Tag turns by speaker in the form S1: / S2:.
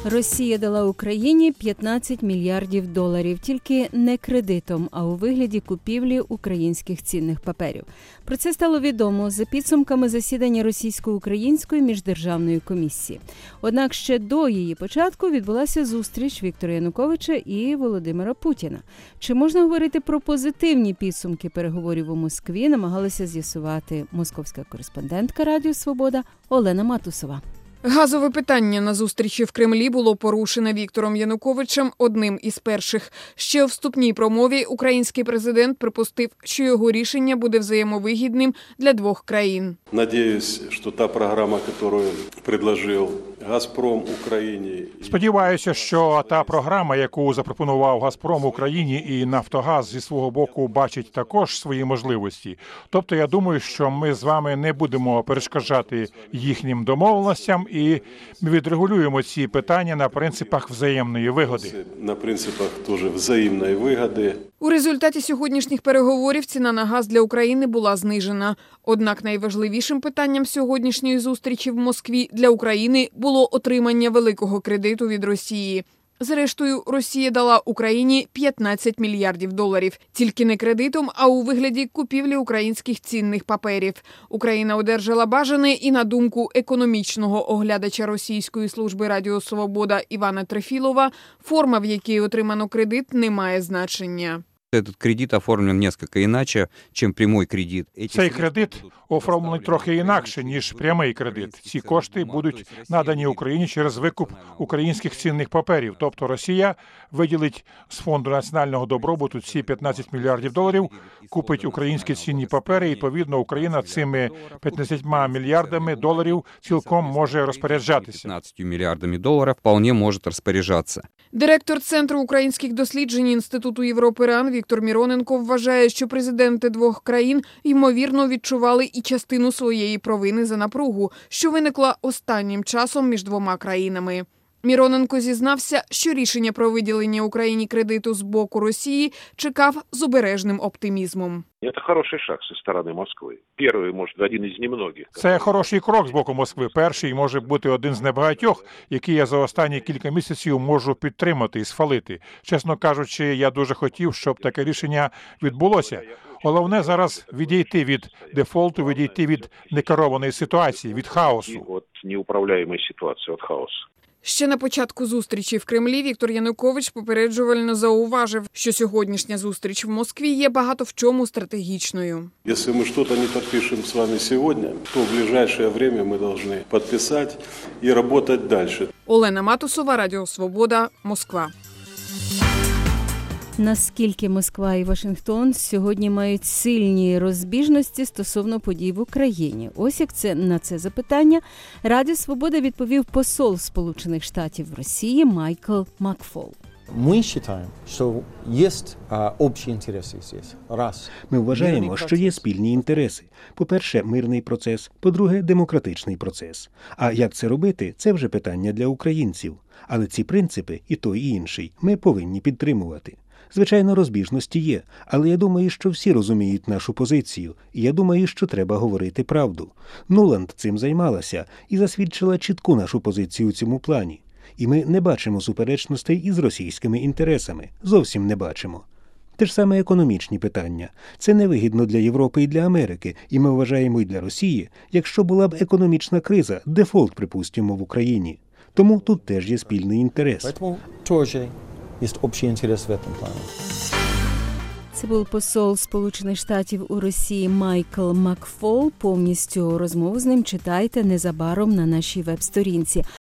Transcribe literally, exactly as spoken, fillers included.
S1: Росія дала Україні п'ятнадцять мільярдів доларів, тільки не кредитом, а у вигляді купівлі українських цінних паперів. Про це стало відомо за підсумками засідання російсько-української міждержавної комісії. Однак ще до її початку відбулася зустріч Віктора Януковича і Володимира Путіна. Чи можна говорити про позитивні підсумки переговорів у Москві, намагалася з'ясувати московська кореспондентка Радіо Свобода Олена Матусова.
S2: Газове питання на зустрічі в Кремлі було порушене Віктором Януковичем одним із перших. Ще у вступній промові український президент припустив, що його рішення буде взаємовигідним для двох країн.
S3: Надіюсь, що та програма, яку предложив Газпром Україні...
S4: Сподіваюся, що та програма, яку запропонував Газпром Україні і Нафтогаз зі свого боку бачить також свої можливості. Тобто я думаю, що ми з вами не будемо перешкоджати їхнім домовленостям і ми відрегулюємо ці питання на принципах взаємної вигоди.
S3: На принципах теж взаємної вигоди.
S2: У результаті сьогоднішніх переговорів ціна на газ для України була знижена. Однак найважливішим питанням сьогоднішньої зустрічі в Москві для України було отримання великого кредиту від Росії. Зрештою, Росія дала Україні п'ятнадцять мільярдів доларів. Тільки не кредитом, а у вигляді купівлі українських цінних паперів. Україна одержала бажане і, на думку економічного оглядача Російської служби Радіо Свобода Івана Трефілова, форма, в якій отримано кредит, не має значення.
S5: Этот кредит оформлен несколько иначе, чем прямой кредит.
S4: Цей кредит оформлений трохи інакше, ніж прямий кредит. Ці кошти будуть надані Україні через викуп українських цінних паперів. Тобто Росія виділить з Фонду національного добробуту ці п'ятнадцять мільярдів доларів, купить українські цінні папери, і, відповідно, Україна цими п'ятнадцятьма мільярдами доларів цілком може розпоряджатися.
S5: п'ятнадцятью мільярдами доларів вполне може розпоряджатися.
S2: Директор Центру українських досліджень Інституту Європи РАН Віктор Міроненко вважає, що президенти двох країн, ймовірно, відчували і частину своєї провини за напругу, що виникла останнім часом між двома країнами. Міроненко зізнався, що рішення про виділення Україні кредиту з боку Росії чекав з обережним оптимізмом.
S6: Це хороший шаг зі сторони Москви. Перший, може, один із немногих.
S4: Це хороший крок з боку Москви. Перший може бути один з небагатьох, який я за останні кілька місяців можу підтримати і схвалити. Чесно кажучи, я дуже хотів, щоб таке рішення відбулося. Головне зараз відійти від дефолту, відійти від некерованої ситуації, від хаосу.
S6: Від неуправляємої ситуації, від хаосу.
S2: Ще на початку зустрічі в Кремлі Віктор Янукович попереджувально зауважив, що сьогоднішня зустріч в Москві є багато в чому стратегічною.
S3: Якщо ми щось не підпишемо з вами сьогодні, то в ближайше час ми повинні підписати і працювати далі.
S2: Олена Матусова, Радіо Свобода, Москва.
S1: Наскільки Москва і Вашингтон сьогодні мають сильні розбіжності стосовно подій в Україні? Ось як це на це запитання Радіо Свобода відповів посол Сполучених Штатів в Росії Майкл Макфол.
S7: Ми вважаємо, що є общі інтереси здесь. Раз.
S8: Ми вважаємо, що є спільні інтереси. По-перше, мирний процес, по-друге, демократичний процес. А як це робити, це вже питання для українців. Але ці принципи, і той, і інший, ми повинні підтримувати. Звичайно, розбіжності є, але я думаю, що всі розуміють нашу позицію, і я думаю, що треба говорити правду. Нуланд цим займалася і засвідчила чітку нашу позицію у цьому плані. І ми не бачимо суперечностей із російськими інтересами. Зовсім не бачимо. Те ж саме економічні питання. Це невигідно для Європи і для Америки, і ми вважаємо і для Росії, якщо була б економічна криза, дефолт, припустимо, в Україні. Тому тут теж є спільний інтерес.
S7: Є общий інтерес в цьому плані.
S1: Це був посол Сполучених Штатів у Росії Майкл Макфол. Повністю розмову з ним читайте незабаром на нашій веб-сторінці.